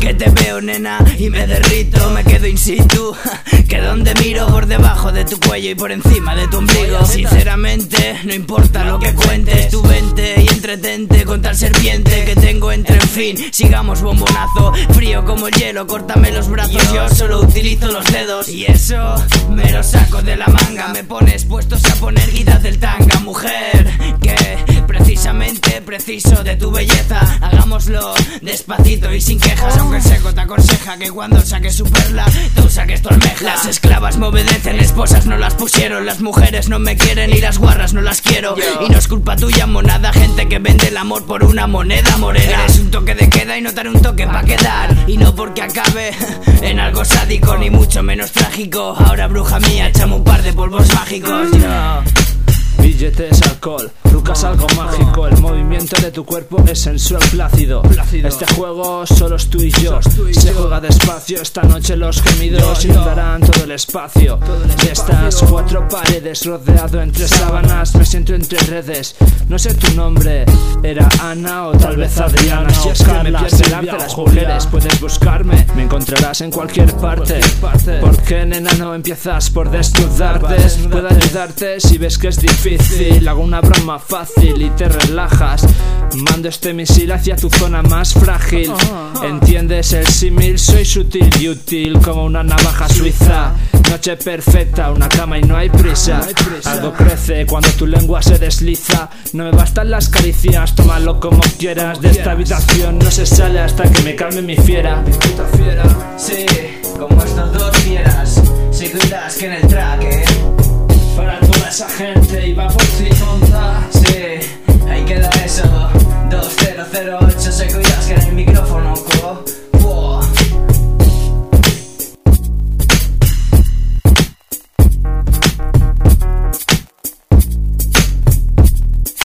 que te veo, nena, y me derrito. Me quedo in situ, que donde miro por debajo de tu cuello y por encima de tu ombligo. Sinceramente, no importa lo que cuentes, tú vente y entretente con tal serpiente que tengo entre. En fin, sigamos bombonazo, frío como el hielo, córtame los brazos. Yo solo utilizo los dedos y eso me lo saco de la manga. Me pones puestos a poner, quítate el tanga, mujer, que precisamente preciso de tu belleza. Hagámoslo despacito y sin quejas, aunque el seco te aconseja que cuando saques su perla, tú saques tu almeja. Las esclavas me obedecen, esposas no las pusieron. Las mujeres no me quieren y las guarras no las quiero. Y no es culpa tuya, monada, gente que vende el amor por una moneda morena. Eres un toque de queda y no daré un toque pa' quedar. Y no porque acabe en algo sádico, ni mucho menos trágico. Ahora, bruja mía, échame un par de polvos mágicos. Billetes, alcohol, trucas algo mágico. El movimiento de tu cuerpo es sensual, plácido. Este juego solo es tú y yo. Se juega despacio, esta noche los gemidos inundarán todo el espacio. De estas cuatro paredes, rodeado entre sábanas, me siento entre redes. No sé tu nombre, era Ana o tal vez Adriana. Si es que me pierdo delante de las mujeres, puedes buscarme, me encontrarás en cualquier parte. ¿Por qué, nena, no empiezas por desnudarte? Puedo ayudarte si ves que es difícil. Hago una broma fácil y te relajas. Mando este misil hacia tu zona más frágil. ¿Entiendes el símil? Soy sutil y útil como una navaja suiza. Noche perfecta, una cama y no hay prisa. Algo crece cuando tu lengua se desliza. No me bastan las caricias, tómalo como quieras. De esta habitación no se sale hasta que me calme mi fiera. Sí, como estos dos fieras. Si cuidas que en el track, para toda esa gente iba por ti, tonta. Sí, ahí queda eso. 2008, se cuidas que en el